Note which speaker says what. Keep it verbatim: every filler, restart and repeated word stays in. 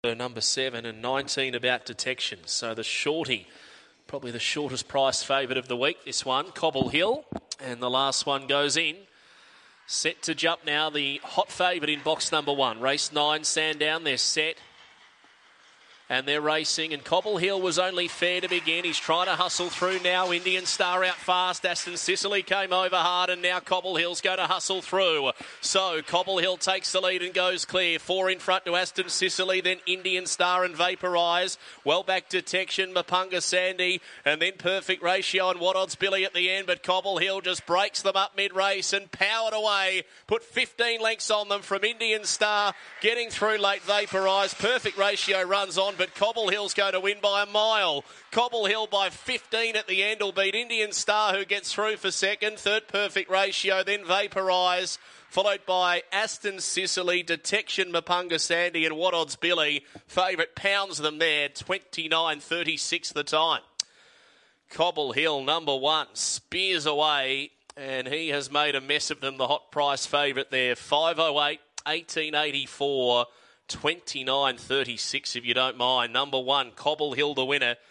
Speaker 1: Number seven and nineteen about Detection. So the shorty, probably the shortest price favourite of the week, this one, Cobble Hill. And the last one goes in. Set to jump now, the hot favourite in box number one. Race nine, Sandown, they're set. And they're racing, and Cobble Hill was only fair to begin. He's trying to hustle through now. Indian Star out fast. Aston Sicily came over hard, and now Cobble Hill's going to hustle through. So Cobble Hill takes the lead and goes clear. Four in front to Aston Sicily, then Indian Star and Vaporise. Well back Detection, Mapunga Sandy, and then Perfect Ratio and What Odds Billy at the end. But Cobble Hill just breaks them up mid-race and powered away. Put fifteen lengths on them from Indian Star. Getting through late Vaporise. Perfect Ratio runs on, but Cobble Hill's going to win by a mile. Cobble Hill by fifteen at the end will beat Indian Star, who gets through for second. Third, Perfect Ratio, then Vaporise, followed by Aston Sicily, Detection, Mapunga Sandy, and What Odds Billy. Favourite pounds them there, twenty-nine thirty-six the time. Cobble Hill, number one, spears away, and he has made a mess of them, the hot price favourite there. five oh eight, eighteen eighty-four, twenty-nine thirty-six if you don't mind. Number one, Cobble Hill the winner.